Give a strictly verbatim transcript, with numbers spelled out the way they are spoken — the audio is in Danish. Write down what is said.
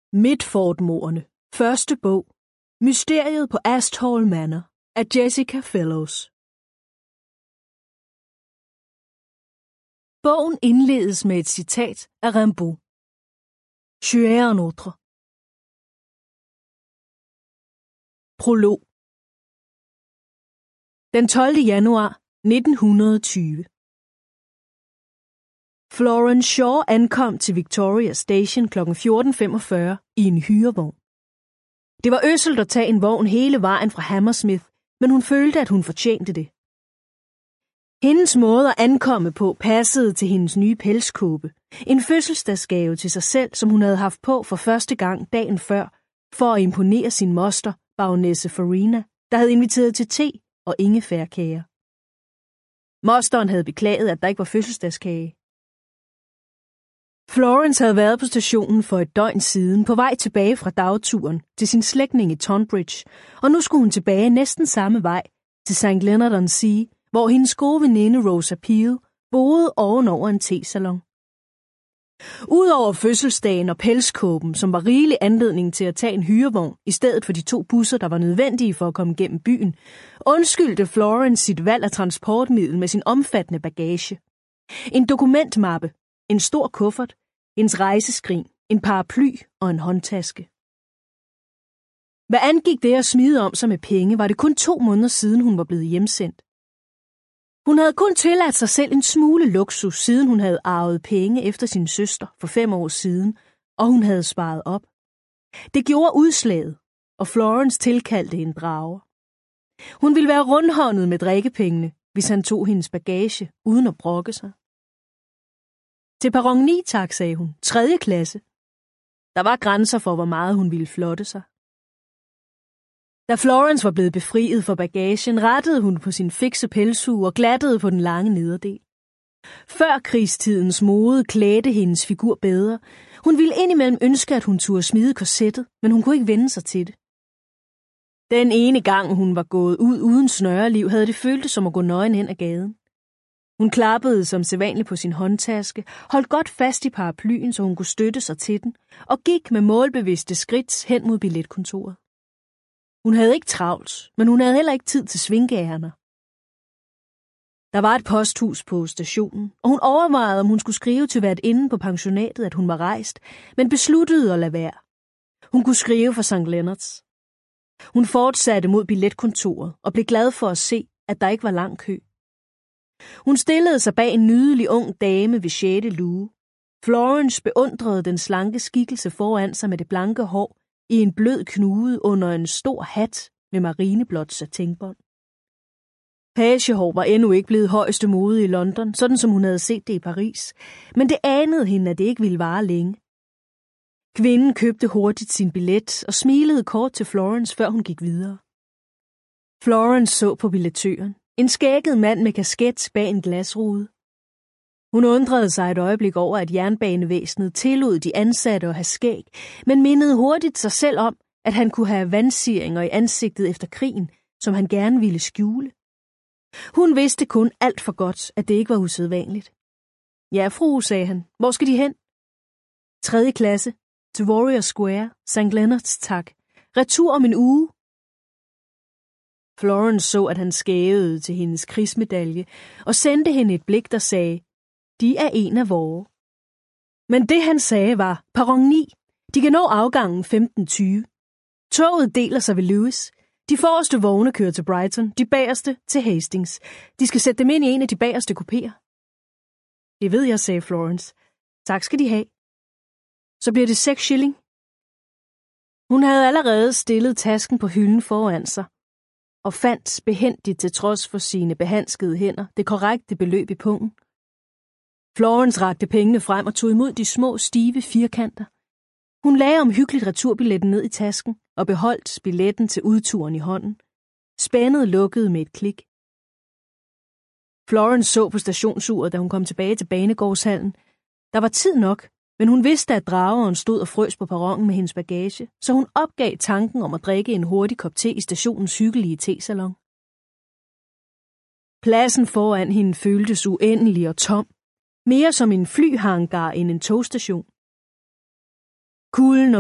Mitford-mordene. Første bog. Mysteriet på Asthall Manor af Jessica Fellows. Bogen indledes med et citat af Rimbaud. Je suis un autre. Prolog. Den tolvte januar nitten tyve. Florence Shaw ankom til Victoria Station klokken fjorten femogfyrre i en hyrevogn. Det var ødselt at tage en vogn hele vejen fra Hammersmith, men hun følte, at hun fortjente det. Hendes måde at ankomme på passede til hendes nye pelskåbe, en fødselsdagsgave til sig selv, som hun havde haft på for første gang dagen før, for at imponere sin moster, baronesse Farina, der havde inviteret til te og ingefærkager. Mosteren havde beklaget, at der ikke var fødselsdagskage. Florence havde været på stationen for et døgn siden, på vej tilbage fra dagturen til sin slægtning i Tonbridge, og nu skulle hun tilbage næsten samme vej til Saint Leonard-on-Sea, hvor hendes gode veninde Rosa Peel boede ovenover en tesalon. Udover fødselsdagen og pelskåben, som var rigelig anledning til at tage en hyrevogn i stedet for de to busser, der var nødvendige for at komme gennem byen, undskyldte Florence sit valg af transportmiddel med sin omfattende bagage. En dokumentmappe, en stor kuffert, hendes rejseskrin, en paraply og en håndtaske. Hvad angik det at smide om sig med penge, var det kun to måneder siden, hun var blevet hjemsendt. Hun havde kun tilladt sig selv en smule luksus, siden hun havde arvet penge efter sin søster for fem år siden, og hun havde sparet op. Det gjorde udslaget, og Florence tilkaldte en drager. Hun ville være rundhåndet med drikkepengene, hvis han tog hendes bagage, uden at brokke sig. Til perron ni tak, sagde hun. Tredje klasse. Der var grænser for, hvor meget hun ville flotte sig. Da Florence var blevet befriet for bagagen, rettede hun på sin fikse pelshue og glattede på den lange nederdel. Før krigstidens mode klædte hendes figur bedre. Hun ville indimellem ønske, at hun turde smide korsettet, men hun kunne ikke vende sig til det. Den ene gang, hun var gået ud uden snøreliv, havde det føltes som at gå nøgen hen ad gaden. Hun klappede som sædvanligt på sin håndtaske, holdt godt fast i paraplyen, så hun kunne støtte sig til den, og gik med målbevidste skridt hen mod billetkontoret. Hun havde ikke travlt, men hun havde heller ikke tid til svinkeærner. Der var et posthus på stationen, og hun overvejede, om hun skulle skrive til værtinden på pensionatet, at hun var rejst, men besluttede at lade være. Hun kunne skrive for Sankt Leonards. Hun fortsatte mod billetkontoret og blev glad for at se, at der ikke var lang kø. Hun stillede sig bag en nydelig ung dame ved sjette luge. Florence beundrede den slanke skikkelse foran sig med det blanke hår i en blød knude under en stor hat med marineblåt satinbånd. Pagehår var endnu ikke blevet højeste mode i London, sådan som hun havde set det i Paris, men det anede hende, at det ikke ville vare længe. Kvinden købte hurtigt sin billet og smilede kort til Florence, før hun gik videre. Florence så på billettøren. En skægget mand med kasket bag en glasrude. Hun undrede sig et øjeblik over, at jernbanevæsenet tillod de ansatte at have skæg, men mindede hurtigt sig selv om, at han kunne have vandsiringer i ansigtet efter krigen, som han gerne ville skjule. Hun vidste kun alt for godt, at det ikke var usædvanligt. Ja, frue, sagde han. Hvor skal de hen? Tredje klasse. Til Warrior Square. Saint Leonards, tak. Retur om en uge. Florence så, at han skævede til hendes krigsmedalje og sendte hende et blik, der sagde, de er en af vore. Men det han sagde var, perron ni, de kan nå afgangen femten tyve. Toget deler sig ved Lewis. De forreste vogne kører til Brighton, de bagerste til Hastings. De skal sætte dem ind i en af de bagerste kupéer. Det ved jeg, sagde Florence. Tak skal de have. Så bliver det seks shilling. Hun havde allerede stillet tasken på hylden foran sig, og fandt behændigt til trods for sine behandskede hænder det korrekte beløb i pungen. Florence rakte pengene frem og tog imod de små, stive firkanter. Hun lagde omhyggeligt returbilletten ned i tasken og beholdt billetten til udturen i hånden. Spændet lukkede med et klik. Florence så på stationsuret, da hun kom tilbage til banegårdshallen. Der var tid nok, men hun vidste, at drageren stod og frøs på perronen med hendes bagage, så hun opgav tanken om at drikke en hurtig kop te i stationens hyggelige tesalon. Pladsen foran hende føltes uendelig og tom, mere som en flyhangar end en togstation. Kulden